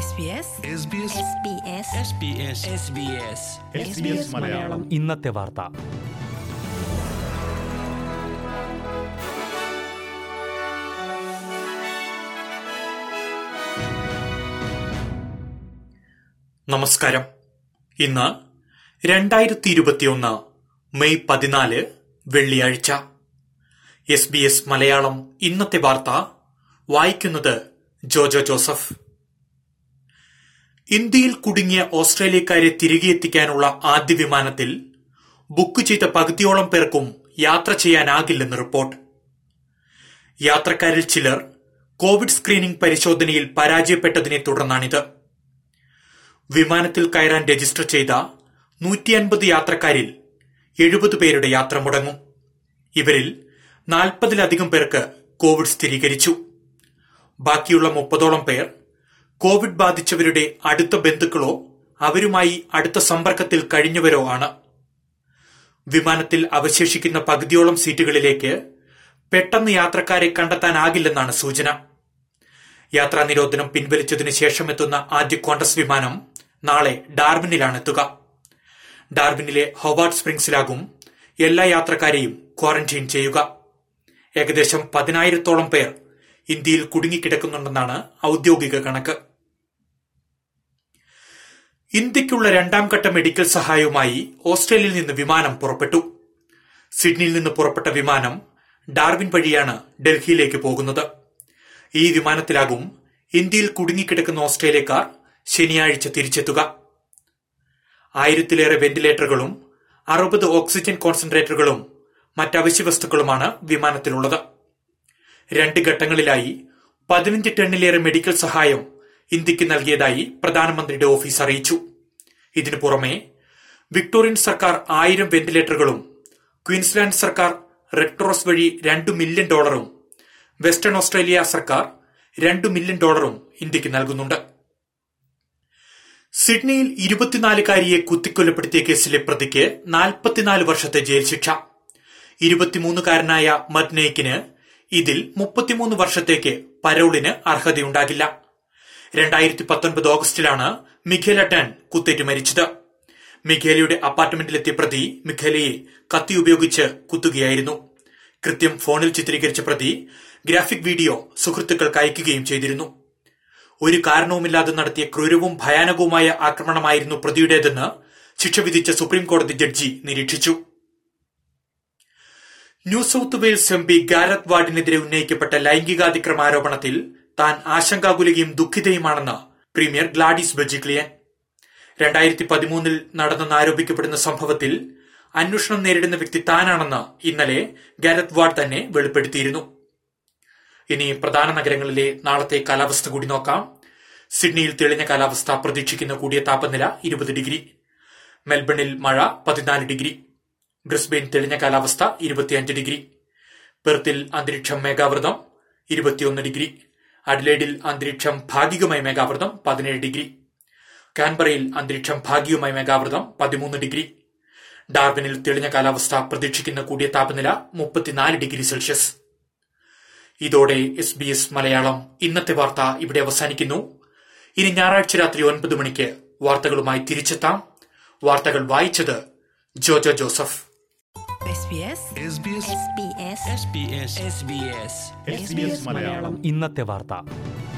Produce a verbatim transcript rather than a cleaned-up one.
മലയാളം ഇന്നത്തെ വാർത്ത. നമസ്കാരം. ഇന്ന് രണ്ടായിരത്തി ഇരുപത്തിയൊന്ന് മെയ് പതിനാല് വെള്ളിയാഴ്ച. എസ് ബി എസ് മലയാളം ഇന്നത്തെ വാർത്ത വായിക്കുന്നത് ജോജോ ജോസഫ്. ഇന്ത്യയിൽ കുടുങ്ങിയ ഓസ്ട്രേലിയക്കാരെ തിരികെ എത്തിക്കാനുള്ള ആദ്യ വിമാനത്തിൽ ബുക്ക് ചെയ്ത പകുതിയോളം പേർക്കും യാത്ര ചെയ്യാനാകില്ലെന്ന് റിപ്പോർട്ട്. യാത്രക്കാരിൽ ചിലർ കോവിഡ് സ്ക്രീനിംഗ് പരിശോധനയിൽ പരാജയപ്പെട്ടതിനെ തുടർന്നാണിത്. വിമാനത്തിൽ കയറാൻ രജിസ്റ്റർ ചെയ്ത നൂറ്റി അൻപത് യാത്രക്കാരിൽ എഴുപത് പേരുടെ യാത്ര മുടങ്ങും. ഇവരിൽ നാൽപ്പതിലധികം പേർക്ക് കോവിഡ് സ്ഥിരീകരിച്ചു. ബാക്കിയുള്ള മുപ്പതോളം പേർ കോവിഡ് ബാധിച്ചവരുടെ അടുത്ത ബന്ധുക്കളോ അവരുമായി അടുത്ത സമ്പർക്കത്തിൽ കഴിഞ്ഞവരോ ആണ്. വിമാനത്തിൽ അവശേഷിക്കുന്ന പകുതിയോളം സീറ്റുകളിലേക്ക് പെട്ടെന്ന് യാത്രക്കാരെ കണ്ടെത്താനാകില്ലെന്നാണ് സൂചന. യാത്രാ നിരോധനം പിൻവലിച്ചതിനു ശേഷമെത്തുന്ന ആദ്യ ക്വാണ്ടസ് വിമാനം നാളെ ഡാർവിനിലാണ് എത്തുക. ഡാർവിനിലെ ഹൊവാർഡ് സ്പ്രിംഗ്സിലാകും എല്ലാ യാത്രക്കാരെയും ക്വാറന്റൈൻ ചെയ്യുക. ഏകദേശം പതിനായിരത്തോളം പേർ ഇന്ത്യയിൽ കുടുങ്ങിക്കിടക്കുന്നുണ്ടെന്നാണ് ഔദ്യോഗിക കണക്ക്. ഇന്ത്യയ്ക്കുള്ള രണ്ടാം ഘട്ട മെഡിക്കൽ സഹായവുമായി ഓസ്ട്രേലിയയിൽ നിന്ന് വിമാനം പുറപ്പെട്ടു. സിഡ്നിയിൽ നിന്ന് പുറപ്പെട്ട വിമാനം ഡാർവിൻ വഴിയാണ് ഡൽഹിയിലേക്ക് പോകുന്നത്. ഈ വിമാനത്തിലാകും ഇന്ത്യയിൽ കുടുങ്ങിക്കിടക്കുന്ന ഓസ്ട്രേലിയക്കാർ ശനിയാഴ്ച തിരിച്ചെത്തുക. ആയിരത്തിലേറെ വെന്റിലേറ്ററുകളും അറുപത് ഓക്സിജൻ കോൺസെൻട്രേറ്ററുകളും മറ്റവശ്യ വസ്തുക്കളുമാണ് വിമാനത്തിലുള്ളത്. രണ്ട് ഘട്ടങ്ങളിലായി പതിനഞ്ച് ടണ്ണിലേറെ മെഡിക്കൽ സഹായം ഇന്ത്യക്ക് നൽകിയതായി പ്രധാനമന്ത്രിയുടെ ഓഫീസ് അറിയിച്ചു. ഇതിനു പുറമെ വിക്ടോറിയൻ സർക്കാർ ആയിരം വെന്റിലേറ്ററുകളും ക്വീൻസ്ലാൻഡ് സർക്കാർ റെഡ് ക്രോസ് വഴി രണ്ടു മില്യൺ ഡോളറും വെസ്റ്റേൺ ഓസ്ട്രേലിയ സർക്കാർ രണ്ടു മില്യൺ ഡോളറും ഇന്ത്യക്ക് നൽകുന്നുണ്ട്. സിഡ്നിയിൽ ഇരുപത്തിനാലുകാരിയെ കുത്തിക്കൊലപ്പെടുത്തിയ കേസിലെ പ്രതിക്ക് നാൽപ്പത്തിനാല് വർഷത്തെ ജയിൽ ശിക്ഷ. ഇരുപത്തിമൂന്നുകാരനായ മദ്നേക്കിന് ഇതിൽ മുപ്പത്തിമൂന്ന് വർഷത്തേക്ക് പരോളിന് അർഹതയുണ്ടാകില്ല. രണ്ടായിരത്തി പത്തൊൻപത് ഓഗസ്റ്റിലാണ് മിഖേല ടൺ കുത്തേറ്റ് മരിച്ചത്. മിഖേലയുടെ അപ്പാർട്ട്മെന്റിലെത്തിയ പ്രതി മിഖേലയെ കത്തി ഉപയോഗിച്ച് കുത്തുകയായിരുന്നു. കൃത്യം ഫോണിൽ ചിത്രീകരിച്ച പ്രതി ഗ്രാഫിക് വീഡിയോ സുഹൃത്തുക്കൾക്ക് അയക്കുകയും ചെയ്തിരുന്നു. ഒരു കാരണവുമില്ലാതെ നടത്തിയ ക്രൂരവും ഭയാനകവുമായ ആക്രമണമായിരുന്നു പ്രതിയുടേതെന്ന് ശിക്ഷ വിധിച്ച സുപ്രീം കോടതി ജഡ്ജി നിരീക്ഷിച്ചു. New South Wales M P Gareth വാർഡിനെതിരെ ഉന്നയിക്കപ്പെട്ട ലൈംഗികാതിക്രമ ആരോപണത്തിൽ താൻ ആശങ്കാകുലയും ദുഃഖിതയുമാണെന്ന് പ്രീമിയർ ഗ്ലാഡിസ് ബെർജിക്ലിയൻ. രണ്ടായിരത്തി പതിമൂന്നിൽ നടന്നെന്ന് ആരോപിക്കപ്പെടുന്ന സംഭവത്തിൽ അന്വേഷണം നേരിടുന്ന വ്യക്തി താനാണെന്ന് ഇന്നലെ ഗാരത്ത് വാർഡ് തന്നെ വെളിപ്പെടുത്തിയിരുന്നു. ഇനി പ്രധാന നഗരങ്ങളിലെ നാളത്തെ കാലാവസ്ഥ കൂടി നോക്കാം. സിഡ്നിയിൽ തെളിഞ്ഞ കാലാവസ്ഥ, പ്രതീക്ഷിക്കുന്ന കൂടിയ താപനില ഇരുപത് ഡിഗ്രി. മെൽബണിൽ മഴ പതിനാല് ഡിഗ്രി. ബ്രിസ്ബെയിൻ തെളിഞ്ഞ കാലാവസ്ഥ ഇരുപത്തിയഞ്ച് ഡിഗ്രി. പെർത്തിൽ അന്തരീക്ഷം മേഘാവൃതം ഇരുപത്തിയൊന്ന് ഡിഗ്രി. അഡ്ലേഡിൽ അന്തരീക്ഷം ഭാഗികമായി മേഘാവൃതം പതിനേഴ് ഡിഗ്രി. കാൻബറയിൽ അന്തരീക്ഷം ഭാഗികമായി മേഘാവൃതം പതിമൂന്ന് ഡിഗ്രി. ഡാർവിനിൽ തെളിഞ്ഞ കാലാവസ്ഥ, പ്രതീക്ഷിക്കുന്ന കൂടിയ താപനില മുപ്പത്തിനാല് ഡിഗ്രി സെൽഷ്യസ്. ഇതോടെ എസ് ബി എസ് മലയാളം ഇന്നത്തെ വാർത്ത ഇവിടെ അവസാനിക്കുന്നു. ഇനി ഞായറാഴ്ച രാത്രി ഒൻപത് മണിക്ക് വാർത്തകളുമായി തിരിച്ചെത്താം. വാർത്തകൾ വായിച്ചത് ജോജോ ജോസഫ്. ഇന്നത്തെ വാർത്ത.